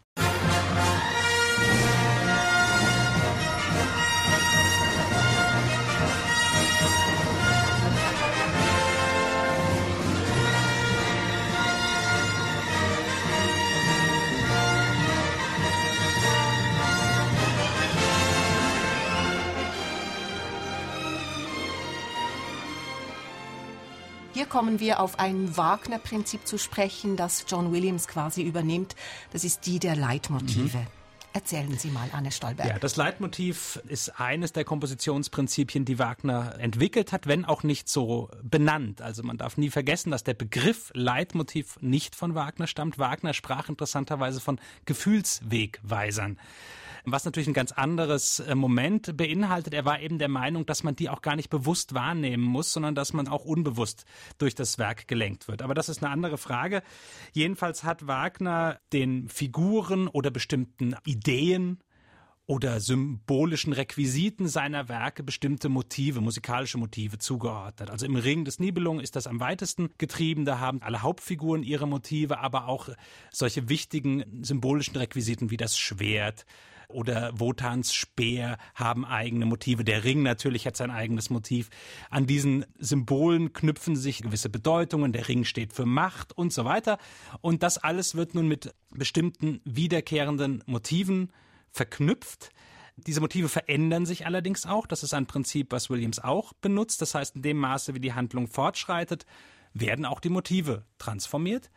Hier kommen wir auf ein Wagner-Prinzip zu sprechen, das John Williams quasi übernimmt. Das ist die der Leitmotive. Erzählen Sie mal, Anne Stolberg. Ja, das Leitmotiv ist eines der Kompositionsprinzipien, die Wagner entwickelt hat, wenn auch nicht so benannt. Also man darf nie vergessen, dass der Begriff Leitmotiv nicht von Wagner stammt. Wagner sprach interessanterweise von Gefühlswegweisern, was natürlich ein ganz anderes Moment beinhaltet. Er war eben der Meinung, dass man die auch gar nicht bewusst wahrnehmen muss, sondern dass man auch unbewusst durch das Werk gelenkt wird. Aber das ist eine andere Frage. Jedenfalls hat Wagner den Figuren oder bestimmten Ideen oder symbolischen Requisiten seiner Werke bestimmte Motive, musikalische Motive zugeordnet. Also im Ring des Nibelungen ist das am weitesten getrieben. Da haben alle Hauptfiguren ihre Motive, aber auch solche wichtigen symbolischen Requisiten wie das Schwert oder Wotans Speer haben eigene Motive. Der Ring natürlich hat sein eigenes Motiv. An diesen Symbolen knüpfen sich gewisse Bedeutungen. Der Ring steht für Macht und so weiter. Und das alles wird nun mit bestimmten wiederkehrenden Motiven verknüpft. Diese Motive verändern sich allerdings auch. Das ist ein Prinzip, was Williams auch benutzt. Das heißt, in dem Maße, wie die Handlung fortschreitet, werden auch die Motive transformiert.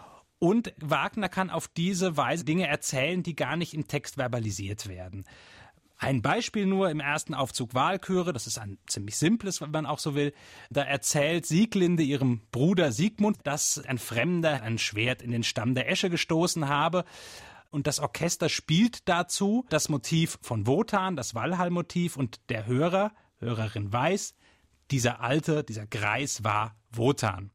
Und Wagner kann auf diese Weise Dinge erzählen, die gar nicht im Text verbalisiert werden. Ein Beispiel nur im ersten Aufzug Walküre, das ist ein ziemlich simples, wenn man auch so will. Da erzählt Sieglinde ihrem Bruder Siegmund, dass ein Fremder ein Schwert in den Stamm der Esche gestoßen habe. Und das Orchester spielt dazu das Motiv von Wotan, das Walhall-Motiv, und der Hörerin weiß, dieser Greis war Wotan.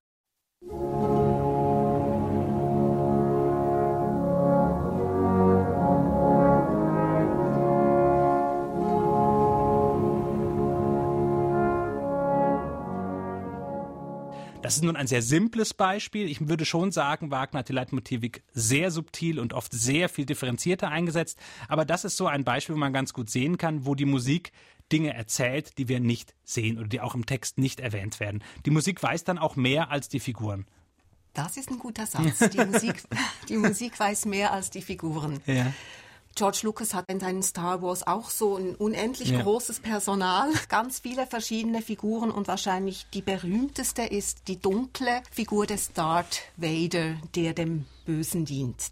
Das ist nun ein sehr simples Beispiel. Ich würde schon sagen, Wagner hat die Leitmotivik sehr subtil und oft sehr viel differenzierter eingesetzt. Aber das ist so ein Beispiel, wo man ganz gut sehen kann, wo die Musik Dinge erzählt, die wir nicht sehen oder die auch im Text nicht erwähnt werden. Die Musik weiß dann auch mehr als die Figuren. Das ist ein guter Satz. Die Musik weiß mehr als die Figuren. Ja. George Lucas hat in seinen Star Wars auch so ein unendlich großes Personal, ganz viele verschiedene Figuren, und wahrscheinlich die berühmteste ist die dunkle Figur des Darth Vader, der dem Bösen dient.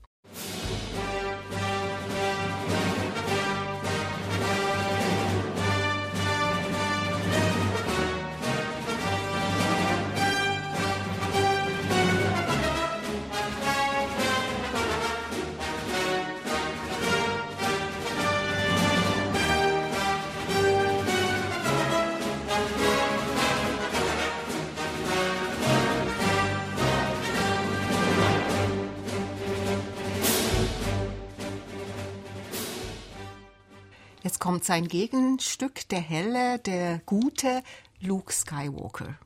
Jetzt kommt sein Gegenstück, der helle, der gute Luke Skywalker.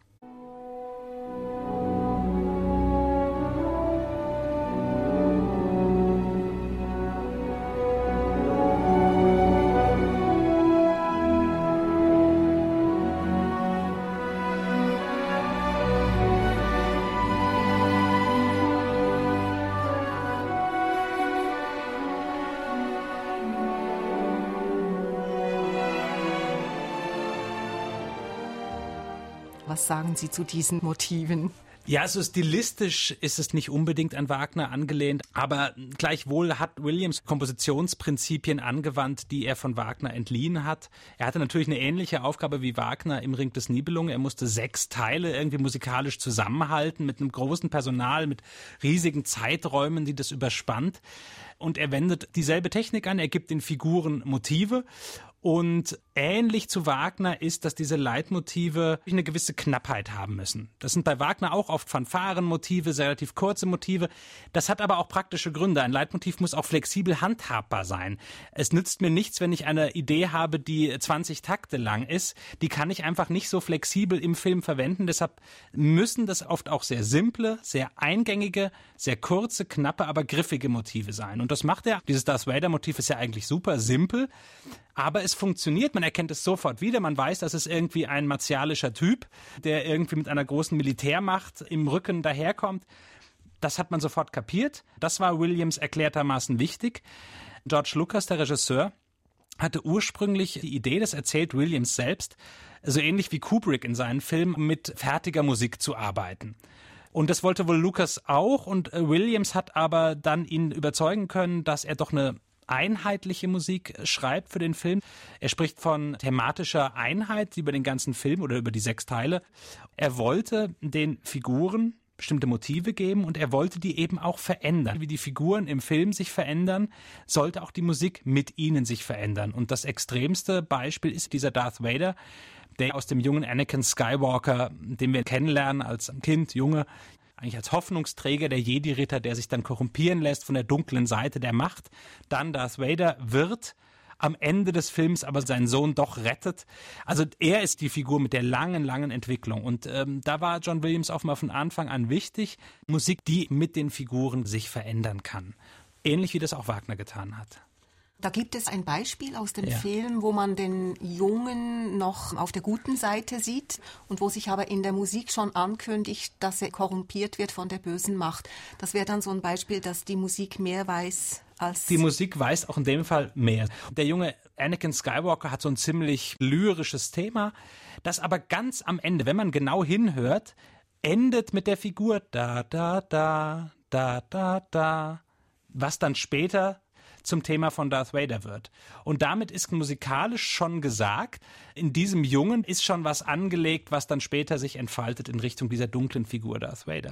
Was sagen Sie zu diesen Motiven? Ja, also stilistisch ist es nicht unbedingt an Wagner angelehnt, aber gleichwohl hat Williams Kompositionsprinzipien angewandt, die er von Wagner entliehen hat. Er hatte natürlich eine ähnliche Aufgabe wie Wagner im Ring des Nibelungen. Er musste 6 Teile irgendwie musikalisch zusammenhalten mit einem großen Personal, mit riesigen Zeiträumen, die das überspannt. Und er wendet dieselbe Technik an, er gibt den Figuren Motive. Und ähnlich zu Wagner ist, dass diese Leitmotive eine gewisse Knappheit haben müssen. Das sind bei Wagner auch oft Fanfarenmotive, sehr relativ kurze Motive. Das hat aber auch praktische Gründe. Ein Leitmotiv muss auch flexibel handhabbar sein. Es nützt mir nichts, wenn ich eine Idee habe, die 20 Takte lang ist. Die kann ich einfach nicht so flexibel im Film verwenden. Deshalb müssen das oft auch sehr simple, sehr eingängige, sehr kurze, knappe, aber griffige Motive sein. Und das macht er. Dieses Darth Vader-Motiv ist ja eigentlich super simpel. Aber es funktioniert, man erkennt es sofort wieder, man weiß, das ist irgendwie ein martialischer Typ, der irgendwie mit einer großen Militärmacht im Rücken daherkommt. Das hat man sofort kapiert. Das war Williams erklärtermaßen wichtig. George Lucas, der Regisseur, hatte ursprünglich die Idee, das erzählt Williams selbst, so ähnlich wie Kubrick in seinen Filmen, mit fertiger Musik zu arbeiten. Und das wollte wohl Lucas auch, und Williams hat aber dann ihn überzeugen können, dass er doch eine einheitliche Musik schreibt für den Film. Er spricht von thematischer Einheit über den ganzen Film oder über die 6 Teile. Er wollte den Figuren bestimmte Motive geben und er wollte die eben auch verändern. Wie die Figuren im Film sich verändern, sollte auch die Musik mit ihnen sich verändern. Und das extremste Beispiel ist dieser Darth Vader, der aus dem jungen Anakin Skywalker, den wir kennenlernen als Kind, Junge, eigentlich als Hoffnungsträger, der Jedi-Ritter, der sich dann korrumpieren lässt von der dunklen Seite der Macht, dann Darth Vader wird, am Ende des Films aber seinen Sohn doch rettet. Also er ist die Figur mit der langen, langen Entwicklung. Und da war John Williams offenbar von Anfang an wichtig, Musik, die mit den Figuren sich verändern kann. Ähnlich wie das auch Wagner getan hat. Da gibt es ein Beispiel aus dem Film, wo man den Jungen noch auf der guten Seite sieht und wo sich aber in der Musik schon ankündigt, dass er korrumpiert wird von der bösen Macht. Das wäre dann so ein Beispiel, dass die Musik mehr weiß als... Die Musik weiß auch in dem Fall mehr. Der junge Anakin Skywalker hat so ein ziemlich lyrisches Thema, das aber ganz am Ende, wenn man genau hinhört, endet mit der Figur da, da, da, da, da, da, was dann später zum Thema von Darth Vader wird. Und damit ist musikalisch schon gesagt, in diesem Jungen ist schon was angelegt, was dann später sich entfaltet in Richtung dieser dunklen Figur Darth Vader.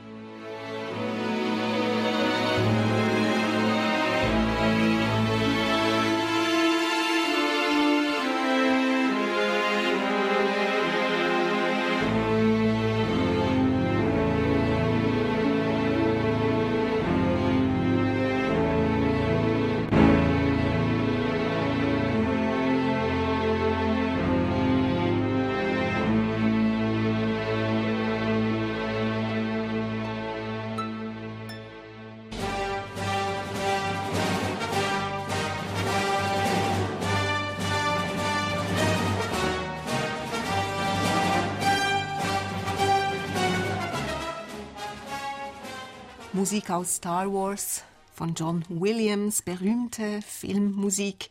Musik aus Star Wars von John Williams, berühmte Filmmusik,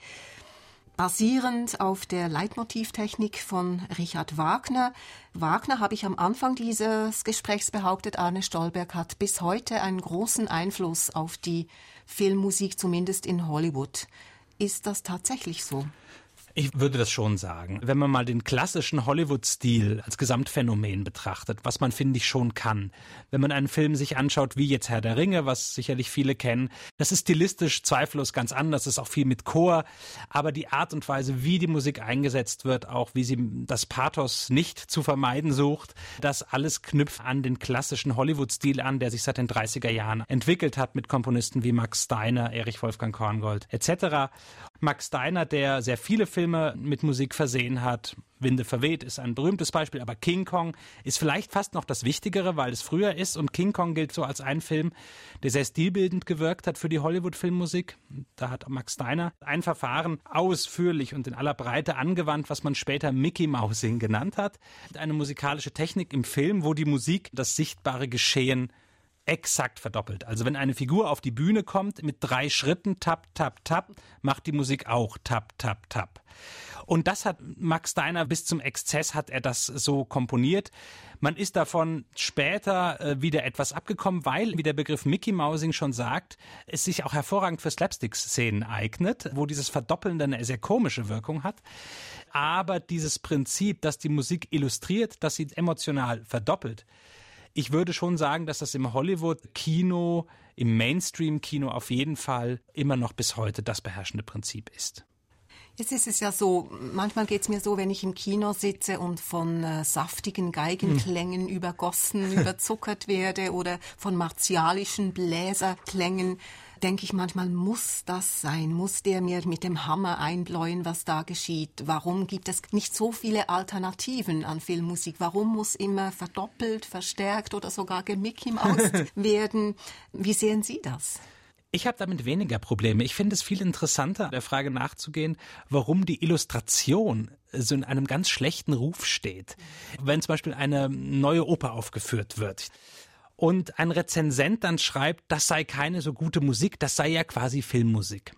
basierend auf der Leitmotivtechnik von Richard Wagner. Wagner, habe ich am Anfang dieses Gesprächs behauptet, Arne Stolberg hat bis heute einen großen Einfluss auf die Filmmusik, zumindest in Hollywood. Ist das tatsächlich so? Ich würde das schon sagen. Wenn man mal den klassischen Hollywood-Stil als Gesamtphänomen betrachtet, was man, finde ich, schon kann. Wenn man einen Film sich anschaut, wie jetzt Herr der Ringe, was sicherlich viele kennen, das ist stilistisch zweifellos ganz anders, das ist auch viel mit Chor, aber die Art und Weise, wie die Musik eingesetzt wird, auch wie sie das Pathos nicht zu vermeiden sucht, das alles knüpft an den klassischen Hollywood-Stil an, der sich seit den 30er Jahren entwickelt hat mit Komponisten wie Max Steiner, Erich Wolfgang Korngold etc. Max Steiner, der sehr viele Filme mit Musik versehen hat. Winde verweht ist ein berühmtes Beispiel, aber King Kong ist vielleicht fast noch das Wichtigere, weil es früher ist, und King Kong gilt so als ein Film, der sehr stilbildend gewirkt hat für die Hollywood-Filmmusik. Da hat Max Steiner ein Verfahren ausführlich und in aller Breite angewandt, was man später Mickey Mousing genannt hat. Eine musikalische Technik im Film, wo die Musik das sichtbare Geschehen exakt verdoppelt. Also wenn eine Figur auf die Bühne kommt mit 3 Schritten, tap, tap, tap, macht die Musik auch tap, tap, tap. Und das hat Max Steiner bis zum Exzess hat er das so komponiert. Man ist davon später wieder etwas abgekommen, weil, wie der Begriff Mickey Mousing schon sagt, es sich auch hervorragend für Slapstick-Szenen eignet, wo dieses Verdoppeln eine sehr komische Wirkung hat. Aber dieses Prinzip, dass die Musik illustriert, dass sie emotional verdoppelt, ich würde schon sagen, dass das im Hollywood-Kino, im Mainstream-Kino auf jeden Fall immer noch bis heute das beherrschende Prinzip ist. Jetzt ist es ja so, manchmal geht es mir so, wenn ich im Kino sitze und von saftigen Geigenklängen übergossen, überzuckert werde oder von martialischen Bläserklängen, denke ich manchmal, muss das sein? Muss der mir mit dem Hammer einbläuen, was da geschieht? Warum gibt es nicht so viele Alternativen an Filmmusik? Warum muss immer verdoppelt, verstärkt oder sogar gemickey-maust werden? Wie sehen Sie das? Ich habe damit weniger Probleme. Ich finde es viel interessanter, der Frage nachzugehen, warum die Illustration so in einem ganz schlechten Ruf steht. Wenn zum Beispiel eine neue Oper aufgeführt wird und ein Rezensent dann schreibt, das sei keine so gute Musik, das sei ja quasi Filmmusik.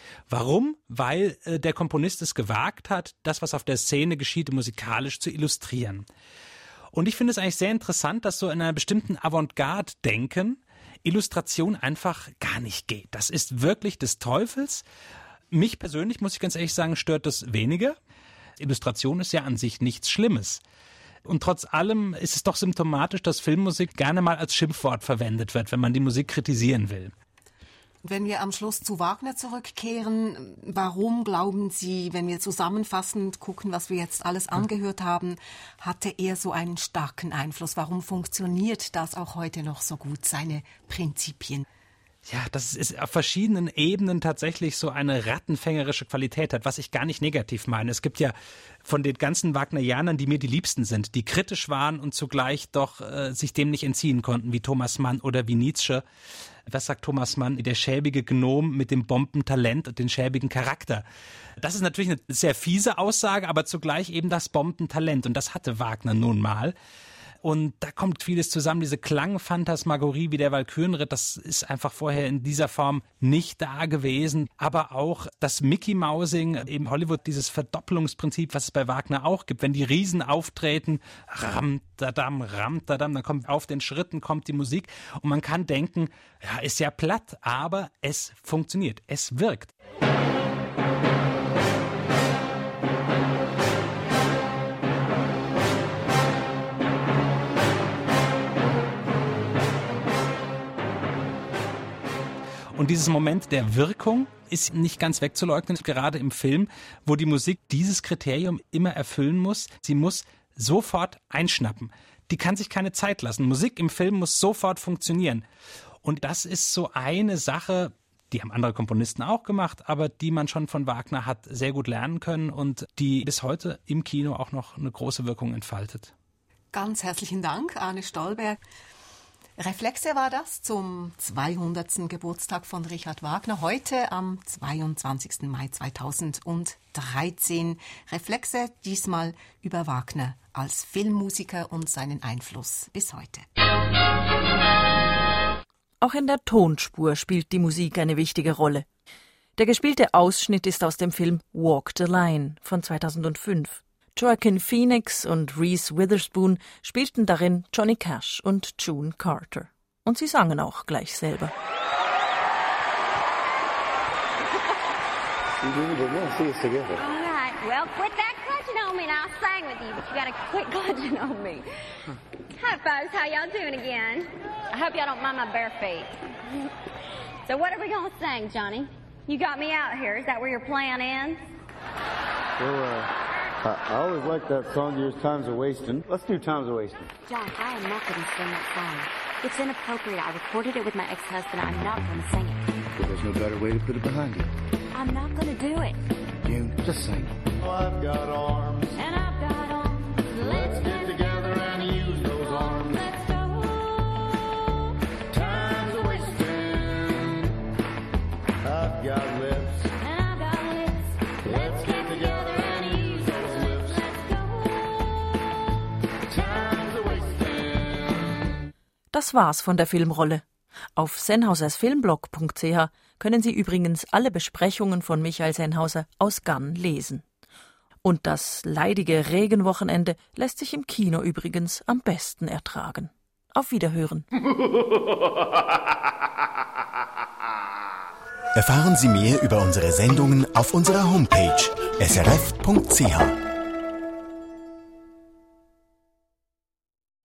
Warum? Weil der Komponist es gewagt hat, das, was auf der Szene geschieht, musikalisch zu illustrieren. Und ich finde es eigentlich sehr interessant, dass so in einer bestimmten Avantgarde-Denken Illustration einfach gar nicht geht. Das ist wirklich des Teufels. Mich persönlich, muss ich ganz ehrlich sagen, stört das weniger. Illustration ist ja an sich nichts Schlimmes. Und trotz allem ist es doch symptomatisch, dass Filmmusik gerne mal als Schimpfwort verwendet wird, wenn man die Musik kritisieren will. Wenn wir am Schluss zu Wagner zurückkehren, warum glauben Sie, wenn wir zusammenfassend gucken, was wir jetzt alles angehört haben, hatte er so einen starken Einfluss? Warum funktioniert das auch heute noch so gut, seine Prinzipien? Ja, dass es auf verschiedenen Ebenen tatsächlich so eine rattenfängerische Qualität hat, was ich gar nicht negativ meine. Es gibt ja von den ganzen Wagnerianern, die mir die liebsten sind, die kritisch waren und zugleich doch sich dem nicht entziehen konnten, wie Thomas Mann oder wie Nietzsche. Was sagt Thomas Mann? Der schäbige Gnom mit dem Bombentalent und den schäbigen Charakter. Das ist natürlich eine sehr fiese Aussage, aber zugleich eben das Bombentalent. Und das hatte Wagner nun mal. Und da kommt vieles zusammen, diese Klangphantasmagorie wie der Walkürenritt, das ist einfach vorher in dieser Form nicht da gewesen. Aber auch das Mickey-Mousing im Hollywood, dieses Verdoppelungsprinzip, was es bei Wagner auch gibt, wenn die Riesen auftreten, ram-tadam, dann kommt auf den Schritten kommt die Musik und man kann denken, ja, ist ja platt, aber es funktioniert, es wirkt. Und dieses Moment der Wirkung ist nicht ganz wegzuleugnen, gerade im Film, wo die Musik dieses Kriterium immer erfüllen muss. Sie muss sofort einschnappen. Die kann sich keine Zeit lassen. Musik im Film muss sofort funktionieren. Und das ist so eine Sache, die haben andere Komponisten auch gemacht, aber die man schon von Wagner hat sehr gut lernen können und die bis heute im Kino auch noch eine große Wirkung entfaltet. Ganz herzlichen Dank, Arne Stolberg. Reflexe war das zum 200. Geburtstag von Richard Wagner, heute am 22. Mai 2013. Reflexe diesmal über Wagner als Filmmusiker und seinen Einfluss bis heute. Auch in der Tonspur spielt die Musik eine wichtige Rolle. Der gespielte Ausschnitt ist aus dem Film Walk the Line von 2005. Joaquin Phoenix und Reese Witherspoon spielten darin Johnny Cash und June Carter. Und sie sangen auch gleich selber. All right, well, quit that clutching on me and I'll sing with you, but you gotta quit clutching on me. Hi, folks, how y'all doing again? I hope y'all don't mind my bare feet. So what are we gonna sing, Johnny? You got me out here. Is that where your plan ends? Well, I always like that song of yours, Times a Wastin'. Let's do Times a Wastin'. John, I am not going to sing that song. It's inappropriate. I recorded it with my ex-husband. I'm not going to sing it. Well, there's no better way to put it behind you. I'm not going to do it. June, just sing. Oh, I've got arms. And I've got arms. Let's get together and use those arms. Let's go. Times a wastin'. I've got lips. And I've got lips. Let's get together and use those lips. Let's go. Times a wastin'. Das war's von der Filmrolle. Auf sennhausersfilmblog.ch können Sie übrigens alle Besprechungen von Michael Sennhauser aus Cannes lesen. Und das leidige Regenwochenende lässt sich im Kino übrigens am besten ertragen. Auf Wiederhören. Erfahren Sie mehr über unsere Sendungen auf unserer Homepage srf.ch.